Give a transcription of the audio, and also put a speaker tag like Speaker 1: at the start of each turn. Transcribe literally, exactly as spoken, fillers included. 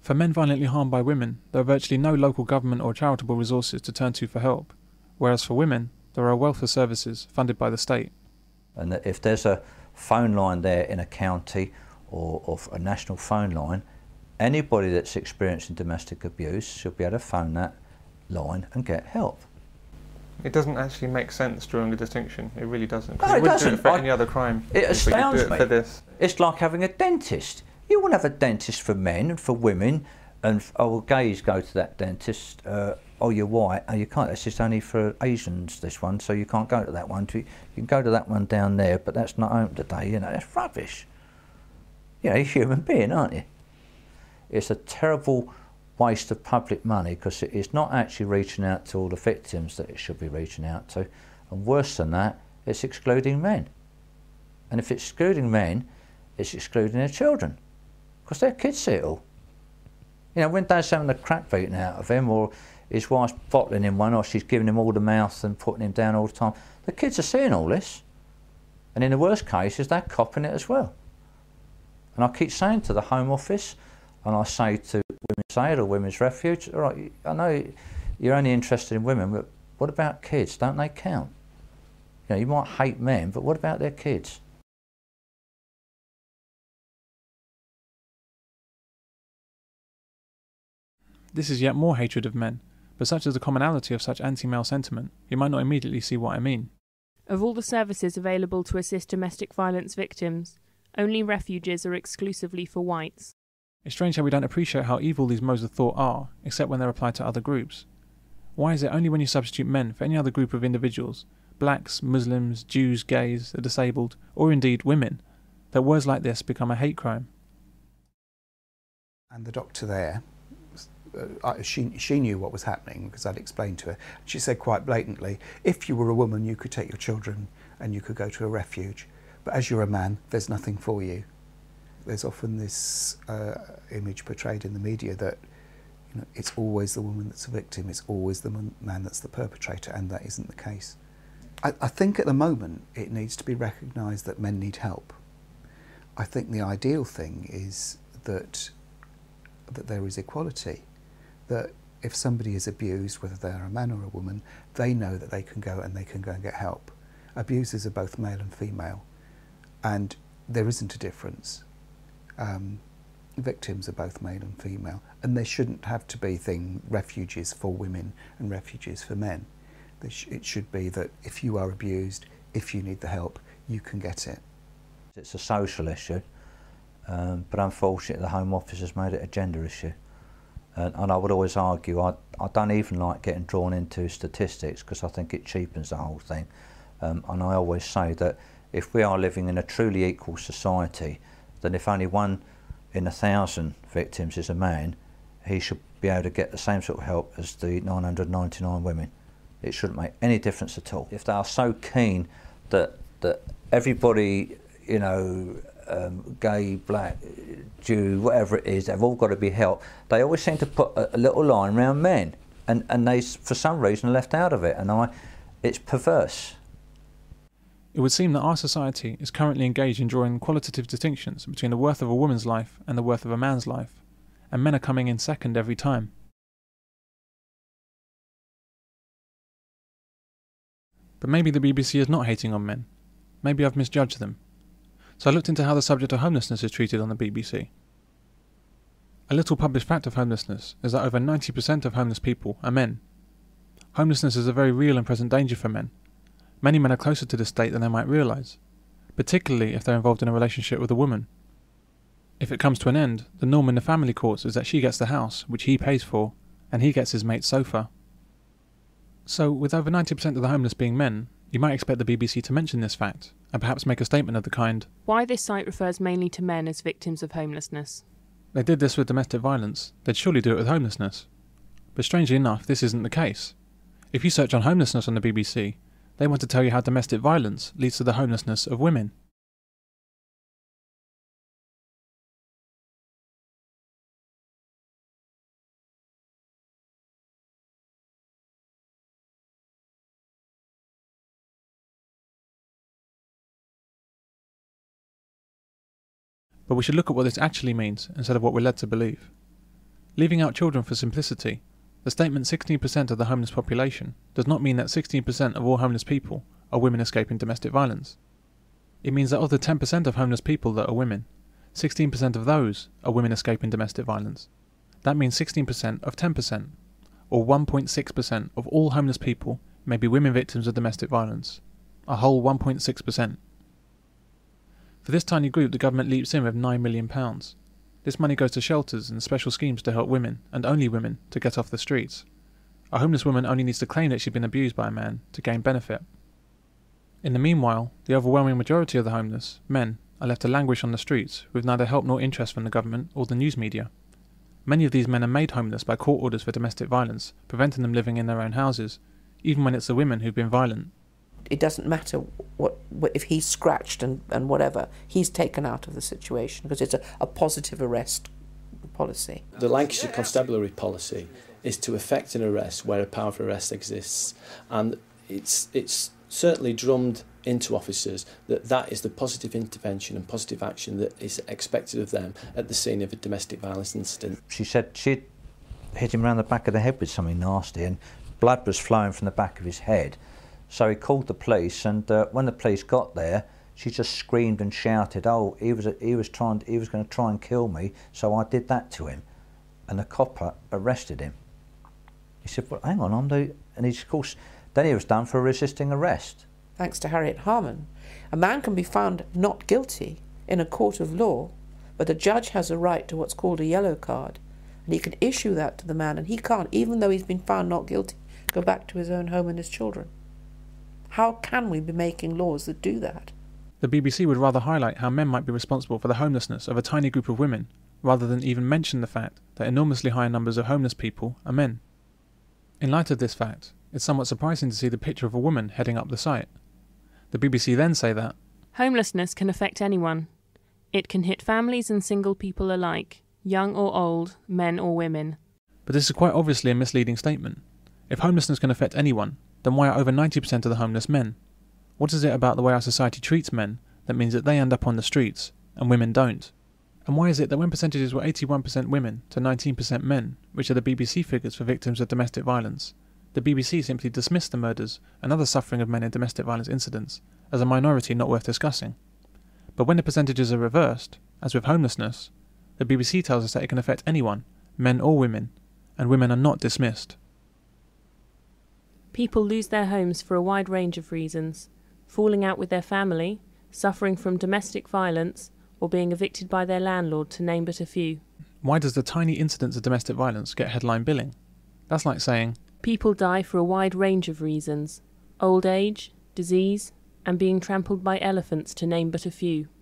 Speaker 1: For men violently harmed by women, there are virtually no local government or charitable resources to turn to for help, whereas for women, there are welfare services funded by the state.
Speaker 2: And that if there's a phone line there in a county or, or a national phone line, anybody that's experiencing domestic abuse should be able to phone that line and get help.
Speaker 3: It doesn't actually make sense drawing a distinction. It really doesn't.
Speaker 2: No, it
Speaker 3: wouldn't
Speaker 2: doesn't.
Speaker 3: do it for
Speaker 2: I,
Speaker 3: any other crime.
Speaker 2: It astounds
Speaker 3: do it
Speaker 2: me.
Speaker 3: For this.
Speaker 2: It's like having a dentist. You wouldn't have a dentist for men and for women, and oh, well, gays go to that dentist. Uh, oh, you're white. Oh, you can't. That's just only for Asians. This one, so you can't go to that one. You can go to that one down there, but that's not open today. You know, that's rubbish. You know, you're a human being, aren't you? It's a terrible waste of public money because it is not actually reaching out to all the victims that it should be reaching out to, and worse than that, it's excluding men. And if it's excluding men, it's excluding their children, because their kids see it all. You know, when Dad's having the crap beaten out of him, or his wife's bottling him one, or she's giving him all the mouth and putting him down all the time, the kids are seeing all this, and in the worst cases, they're copying it as well. And I keep saying to the Home Office, and I say to Women's Aid or Women's Refuge, all right, I know you're only interested in women, but what about kids? Don't they count? You know, you might hate men, but what about their kids?
Speaker 1: This is yet more hatred of men, but such is the commonality of such anti-male sentiment, you might not immediately see what I mean.
Speaker 4: Of all the services available to assist domestic violence victims, only refuges are exclusively for whites.
Speaker 1: It's strange how we don't appreciate how evil these modes of thought are, except when they're applied to other groups. Why is it only when you substitute men for any other group of individuals, blacks, Muslims, Jews, gays, the disabled, or indeed women, that words like this become a hate crime?
Speaker 5: And the doctor there, uh, she, she knew what was happening because I'd explained to her. She said quite blatantly, if you were a woman you could take your children and you could go to a refuge, but as you're a man there's nothing for you. There's often this uh, image portrayed in the media that, you know, it's always the woman that's a victim, it's always the man that's the perpetrator, and that isn't the case. I, I think at the moment it needs to be recognised that men need help. I think the ideal thing is that that there is equality, that if somebody is abused, whether they're a man or a woman, they know that they can go and they can go and get help. Abusers are both male and female, and there isn't a difference. Um, victims are both male and female, and there shouldn't have to be thing refuges for women and refuges for men. Sh it should be that if you are abused, if you need the help, you can get it.
Speaker 2: It's a social issue, um, but unfortunately the Home Office has made it a gender issue. And, and I would always argue, I, I don't even like getting drawn into statistics because I think it cheapens the whole thing. Um, and I always say that if we are living in a truly equal society, then if only one in a thousand victims is a man, he should be able to get the same sort of help as the nine hundred ninety-nine women. It shouldn't make any difference at all. If they are so keen that that everybody, you know, um, gay, black, Jew, whatever it is, they've all got to be helped, they always seem to put a, a little line around men, and and they, for some reason, are left out of it, and I, it's perverse.
Speaker 1: It would seem that our society is currently engaged in drawing qualitative distinctions between the worth of a woman's life and the worth of a man's life, and men are coming in second every time. But maybe the B B C is not hating on men. Maybe I've misjudged them. So I looked into how the subject of homelessness is treated on the B B C. A little published fact of homelessness is that over ninety percent of homeless people are men. Homelessness is a very real and present danger for men. Many men are closer to this state than they might realise, particularly if they're involved in a relationship with a woman. If it comes to an end, the norm in the family courts is that she gets the house, which he pays for, and he gets his mate's sofa. So, with over ninety percent of the homeless being men, you might expect the B B C to mention this fact, and perhaps make a statement of the kind,
Speaker 4: why this site refers mainly to men as victims of homelessness.
Speaker 1: They did this with domestic violence, they'd surely do it with homelessness. But strangely enough, this isn't the case. If you search on homelessness on the B B C, they want to tell you how domestic violence leads to the homelessness of women. But we should look at what this actually means instead of what we're led to believe. Leaving out children for simplicity, the statement sixteen percent of the homeless population does not mean that sixteen percent of all homeless people are women escaping domestic violence. It means that of the ten percent of homeless people that are women, sixteen percent of those are women escaping domestic violence. That means sixteen percent of ten percent, or one point six percent of all homeless people may be women victims of domestic violence. A whole one point six percent. For this tiny group, the government leaps in with nine million pounds. This money goes to shelters and special schemes to help women, and only women, to get off the streets. A homeless woman only needs to claim that she's been abused by a man to gain benefit. In the meanwhile, the overwhelming majority of the homeless, men, are left to languish on the streets with neither help nor interest from the government or the news media. Many of these men are made homeless by court orders for domestic violence, preventing them living in their own houses, even when it's the women who've been violent.
Speaker 6: It doesn't matter what, what if he's scratched and, and whatever, he's taken out of the situation because it's a, a positive arrest policy.
Speaker 7: The Lancashire Constabulary policy is to effect an arrest where a power of arrest exists, and it's it's certainly drummed into officers that that is the positive intervention and positive action that is expected of them at the scene of a domestic violence incident.
Speaker 2: She said she'd hit him around the back of the head with something nasty and blood was flowing from the back of his head. So he called the police, and uh, when the police got there, she just screamed and shouted, "Oh, he was he was trying he was going to try and kill me, so I did that to him," and the copper arrested him. He said, "Well, hang on, I'm the," and he's of course then he was done for resisting arrest.
Speaker 6: Thanks to Harriet Harman, a man can be found not guilty in a court of law, but the judge has a right to what's called a yellow card, and he can issue that to the man, and he can't, even though he's been found not guilty, go back to his own home and his children. How can we be making laws that do that?
Speaker 1: The B B C would rather highlight how men might be responsible for the homelessness of a tiny group of women, rather than even mention the fact that enormously higher numbers of homeless people are men. In light of this fact, it's somewhat surprising to see the picture of a woman heading up the site. The B B C then say that
Speaker 4: homelessness can affect anyone. It can hit families and single people alike, young or old, men or women.
Speaker 1: But this is quite obviously a misleading statement. If homelessness can affect anyone, then why are over ninety percent of the homeless men? What is it about the way our society treats men that means that they end up on the streets and women don't? And why is it that when percentages were eighty-one percent women to nineteen percent men, which are the B B C figures for victims of domestic violence, the B B C simply dismissed the murders and other suffering of men in domestic violence incidents as a minority not worth discussing? But when the percentages are reversed, as with homelessness, the B B C tells us that it can affect anyone, men or women, and women are not dismissed.
Speaker 4: People lose their homes for a wide range of reasons: falling out with their family, suffering from domestic violence, or being evicted by their landlord, to name but a few.
Speaker 1: Why does the tiny incidence of domestic violence get headline billing? That's like saying,
Speaker 4: people die for a wide range of reasons: old age, disease, and being trampled by elephants, to name but a few.